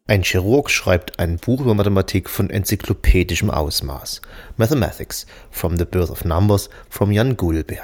Ein Chirurg schreibt ein Buch über Mathematik von enzyklopädischem Ausmaß. Mathematics, From the Birth of Numbers, von Jan Gullberg.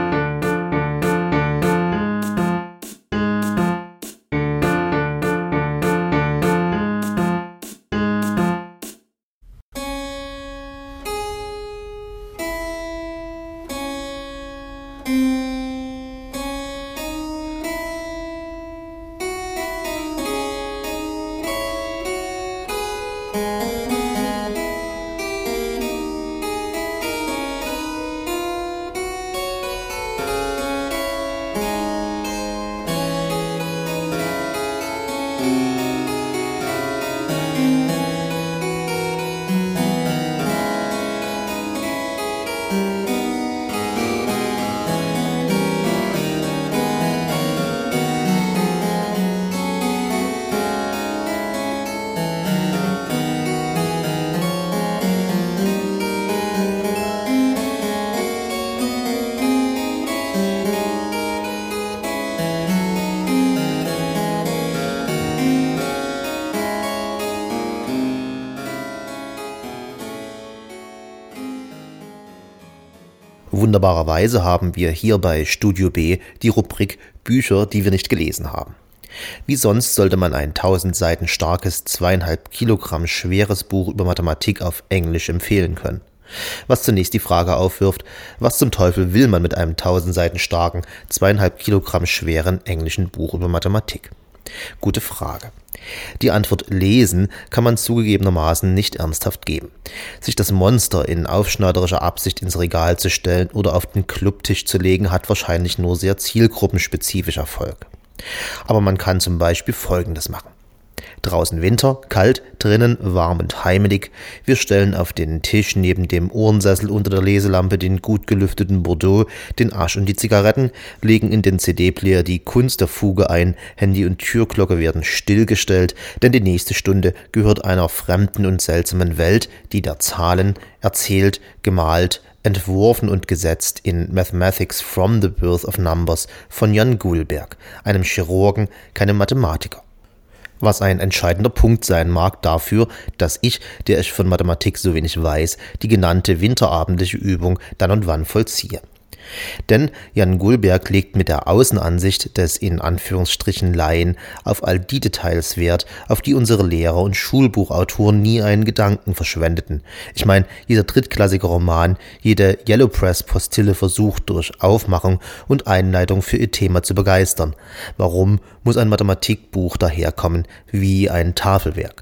Wunderbarerweise haben wir hier bei Studio B die Rubrik Bücher, die wir nicht gelesen haben. Wie sonst sollte man ein 1000 Seiten starkes, 2,5 Kilogramm schweres Buch über Mathematik auf Englisch empfehlen können. Was zunächst die Frage aufwirft, was zum Teufel will man mit einem 1000 Seiten starken, 2,5 Kilogramm schweren englischen Buch über Mathematik? Gute Frage. Die Antwort lesen kann man zugegebenermaßen nicht ernsthaft geben. Sich das Monster in aufschneiderischer Absicht ins Regal zu stellen oder auf den Clubtisch zu legen, hat wahrscheinlich nur sehr zielgruppenspezifisch Erfolg. Aber man kann zum Beispiel Folgendes machen. Draußen Winter, kalt, drinnen warm und heimelig. Wir stellen auf den Tisch neben dem Ohrensessel unter der Leselampe den gut gelüfteten Bordeaux, den Asch und die Zigaretten, legen in den CD-Player die Kunst der Fuge ein, Handy und Türglocke werden stillgestellt, denn die nächste Stunde gehört einer fremden und seltsamen Welt, die der Zahlen erzählt, gemalt, entworfen und gesetzt in Mathematics from the Birth of Numbers von Jan Gullberg, einem Chirurgen, keinem Mathematiker. Was ein entscheidender Punkt sein mag dafür, dass ich, der ich von Mathematik so wenig weiß, die genannte winterabendliche Übung dann und wann vollziehe. Denn Jan Gullberg legt mit der Außenansicht des in Anführungsstrichen Laien auf all die Details Wert, auf die unsere Lehrer und Schulbuchautoren nie einen Gedanken verschwendeten. Ich meine, jeder drittklassige Roman, jede Yellow Press Postille versucht durch Aufmachung und Einleitung für ihr Thema zu begeistern. Warum muss ein Mathematikbuch daherkommen wie ein Tafelwerk?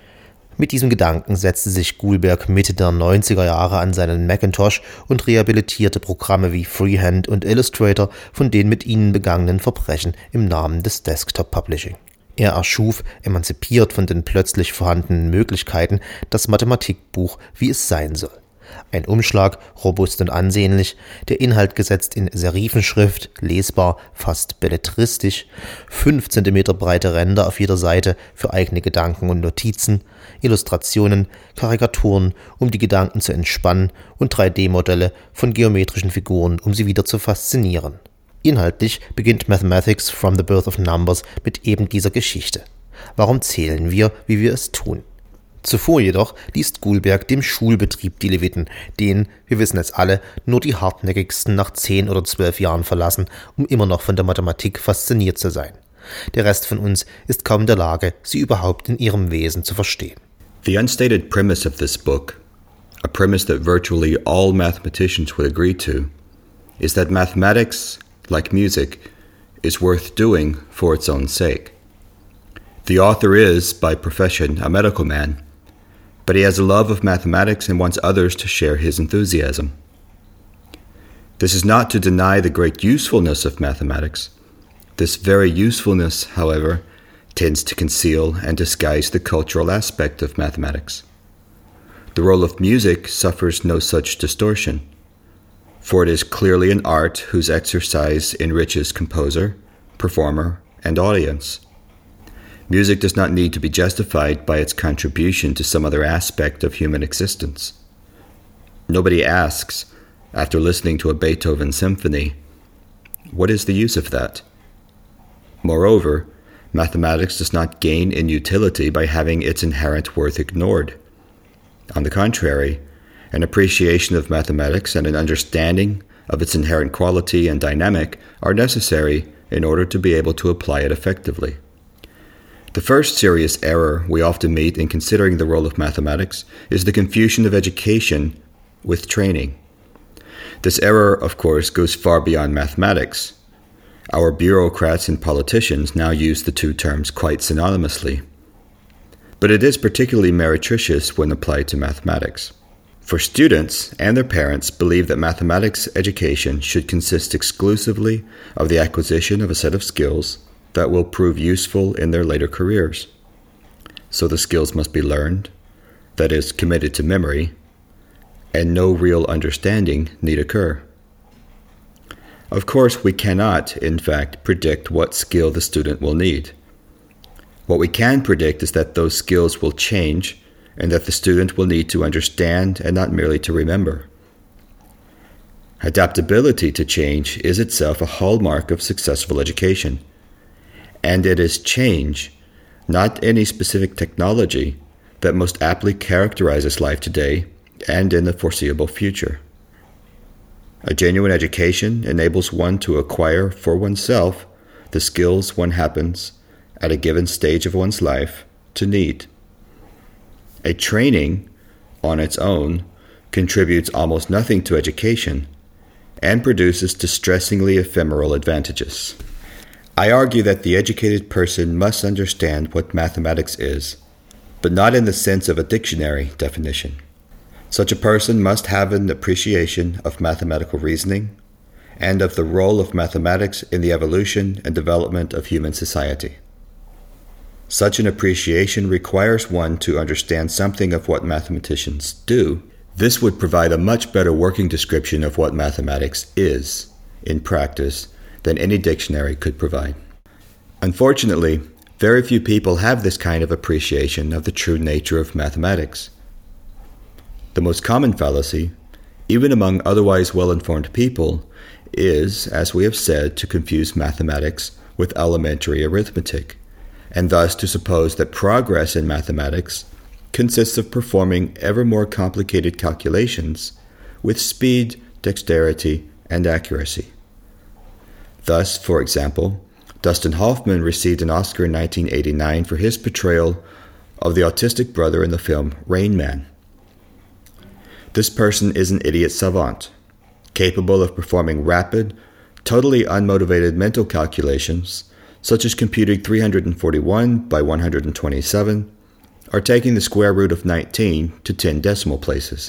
Mit diesem Gedanken setzte sich Gullberg Mitte der 90er Jahre an seinen Macintosh und rehabilitierte Programme wie Freehand und Illustrator von den mit ihnen begangenen Verbrechen im Namen des Desktop Publishing. Er erschuf, emanzipiert von den plötzlich vorhandenen Möglichkeiten, das Mathematikbuch, wie es sein soll. Ein Umschlag, robust und ansehnlich, der Inhalt gesetzt in Serifenschrift, lesbar, fast belletristisch, 5 cm breite Ränder auf jeder Seite für eigene Gedanken und Notizen, Illustrationen, Karikaturen, um die Gedanken zu entspannen und 3D-Modelle von geometrischen Figuren, um sie wieder zu faszinieren. Inhaltlich beginnt Mathematics from the Birth of Numbers mit eben dieser Geschichte. Warum zählen wir, wie wir es tun? Zuvor jedoch liest Gullberg dem Schulbetrieb die Leviten, den, wir wissen es alle, nur die Hartnäckigsten nach 10 oder 12 Jahren verlassen, um immer noch von der Mathematik fasziniert zu sein. Der Rest von uns ist kaum in der Lage, sie überhaupt in ihrem Wesen zu verstehen. The unstated premise of this book, a premise that virtually all mathematicians would agree to, is that mathematics, like music, is worth doing for its own sake. The author is, by profession, a medical man, but he has a love of mathematics and wants others to share his enthusiasm. This is not to deny the great usefulness of mathematics. This very usefulness, however, tends to conceal and disguise the cultural aspect of mathematics. The role of music suffers no such distortion, for it is clearly an art whose exercise enriches composer, performer, and audience. Music does not need to be justified by its contribution to some other aspect of human existence. Nobody asks, after listening to a Beethoven symphony, what is the use of that? Moreover, mathematics does not gain in utility by having its inherent worth ignored. On the contrary, an appreciation of mathematics and an understanding of its inherent quality and dynamic are necessary in order to be able to apply it effectively. The first serious error we often meet in considering the role of mathematics is the confusion of education with training. This error, of course, goes far beyond mathematics. Our bureaucrats and politicians now use the two terms quite synonymously. But it is particularly meretricious when applied to mathematics. For students and their parents believe that mathematics education should consist exclusively of the acquisition of a set of skills that will prove useful in their later careers. So the skills must be learned, that is, committed to memory, and no real understanding need occur. Of course, we cannot, in fact, predict what skill the student will need. What we can predict is that those skills will change and that the student will need to understand and not merely to remember. Adaptability to change is itself a hallmark of successful education. And it is change, not any specific technology, that most aptly characterizes life today and in the foreseeable future. A genuine education enables one to acquire for oneself the skills one happens, at a given stage of one's life, to need. A training, on its own, contributes almost nothing to education and produces distressingly ephemeral advantages. I argue that the educated person must understand what mathematics is, but not in the sense of a dictionary definition. Such a person must have an appreciation of mathematical reasoning and of the role of mathematics in the evolution and development of human society. Such an appreciation requires one to understand something of what mathematicians do. This would provide a much better working description of what mathematics is, in practice, than any dictionary could provide. Unfortunately, very few people have this kind of appreciation of the true nature of mathematics. The most common fallacy, even among otherwise well-informed people, is, as we have said, to confuse mathematics with elementary arithmetic, and thus to suppose that progress in mathematics consists of performing ever more complicated calculations with speed, dexterity, and accuracy. Thus, for example, Dustin Hoffman received an Oscar in 1989 for his portrayal of the autistic brother in the film Rain Man. This person is an idiot savant, capable of performing rapid, totally unmotivated mental calculations, such as computing 341 by 127, or taking the square root of 19 to 10 decimal places.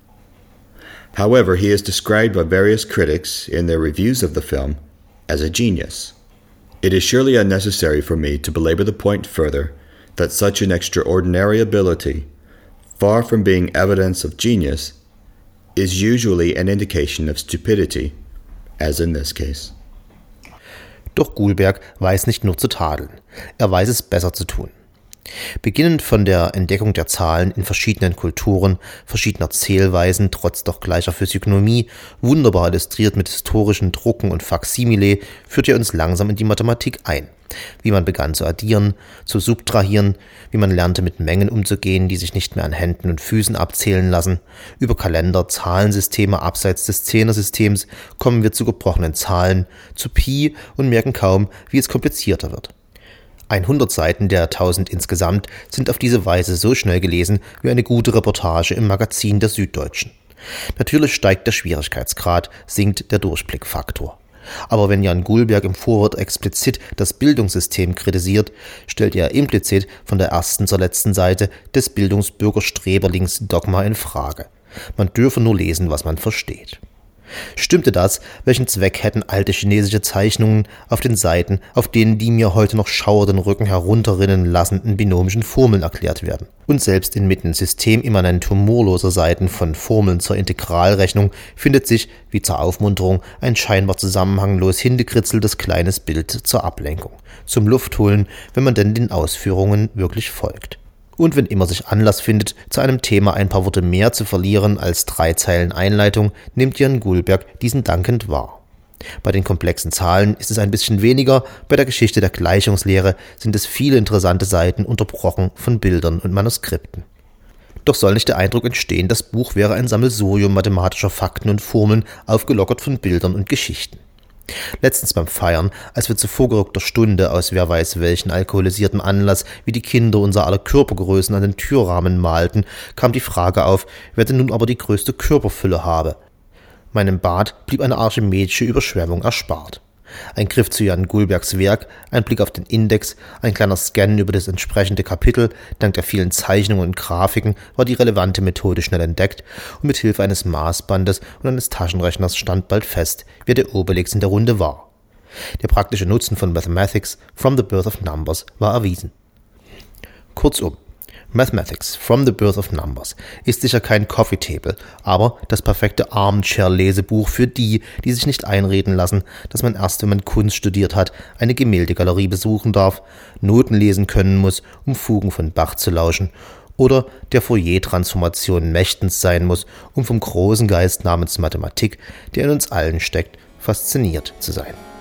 However, he is described by various critics in their reviews of the film as a genius. It is surely unnecessary for me to belabor the point further that such an extraordinary ability, far from being evidence of genius, is usually an indication of stupidity, as in this case. Doch Gulberg weiß nicht nur zu tadeln, er weiß es besser zu tun. Beginnend von der Entdeckung der Zahlen in verschiedenen Kulturen, verschiedener Zählweisen, trotz doch gleicher Physiognomie, wunderbar illustriert mit historischen Drucken und Faksimile, führt er uns langsam in die Mathematik ein. Wie man begann zu addieren, zu subtrahieren, wie man lernte mit Mengen umzugehen, die sich nicht mehr an Händen und Füßen abzählen lassen. Über Kalender, Zahlensysteme abseits des Zehnersystems kommen wir zu gebrochenen Zahlen, zu Pi und merken kaum, wie es komplizierter wird. 100 Seiten der 1000 insgesamt sind auf diese Weise so schnell gelesen wie eine gute Reportage im Magazin der Süddeutschen. Natürlich steigt der Schwierigkeitsgrad, sinkt der Durchblickfaktor. Aber wenn Jan Gulberg im Vorwort explizit das Bildungssystem kritisiert, stellt er implizit von der ersten zur letzten Seite des Bildungsbürgerstreberlings Dogma in Frage. Man dürfe nur lesen, was man versteht. Stimmte das, welchen Zweck hätten alte chinesische Zeichnungen auf den Seiten, auf denen die mir heute noch schauer den Rücken herunterrinnen lassenden binomischen Formeln erklärt werden? Und selbst inmitten systemimmanent humorloser Seiten von Formeln zur Integralrechnung findet sich, wie zur Aufmunterung, ein scheinbar zusammenhanglos hingekritzeltes kleines Bild zur Ablenkung, zum Luftholen, wenn man denn den Ausführungen wirklich folgt. Und wenn immer sich Anlass findet, zu einem Thema ein paar Worte mehr zu verlieren als 3 Zeilen Einleitung, nimmt Jan Gulberg diesen dankend wahr. Bei den komplexen Zahlen ist es ein bisschen weniger, bei der Geschichte der Gleichungslehre sind es viele interessante Seiten unterbrochen von Bildern und Manuskripten. Doch soll nicht der Eindruck entstehen, das Buch wäre ein Sammelsurium mathematischer Fakten und Formeln, aufgelockert von Bildern und Geschichten. Letztens beim Feiern, als wir zu vorgerückter Stunde aus wer weiß welchen alkoholisiertem Anlass wie die Kinder unser aller Körpergrößen an den Türrahmen malten, kam die Frage auf, wer denn nun aber die größte Körperfülle habe. Meinem Bad blieb eine archimedische Überschwemmung erspart. Ein Griff zu Jan Gulbergs Werk, ein Blick auf den Index, ein kleiner Scan über das entsprechende Kapitel, dank der vielen Zeichnungen und Grafiken war die relevante Methode schnell entdeckt und mit Hilfe eines Maßbandes und eines Taschenrechners stand bald fest, wer der Obelix in der Runde war. Der praktische Nutzen von Mathematics from the Birth of Numbers war erwiesen. Kurzum, Mathematics from the Birth of Numbers ist sicher kein Coffee Table, aber das perfekte Armchair-Lesebuch für die, die sich nicht einreden lassen, dass man erst, wenn man Kunst studiert hat, eine Gemäldegalerie besuchen darf, Noten lesen können muss, um Fugen von Bach zu lauschen, oder der Fourier-Transformation mächtens sein muss, um vom großen Geist namens Mathematik, der in uns allen steckt, fasziniert zu sein.